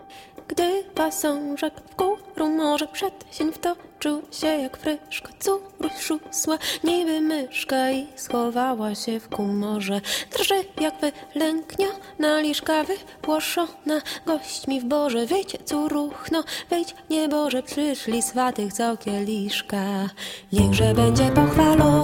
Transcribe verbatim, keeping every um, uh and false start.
Gdy posążek w górę może przed sień wtoczył się jak pryszka, córuś szusła niby myszka i schowała się w kumorze. Drży jak wylękniona liszka wypłoszona gośćmi w borze. Wyjdź, córuchno, wyjdź, nieboże, przyszli swaty chcą kieliszka. Niechże będzie pochwalony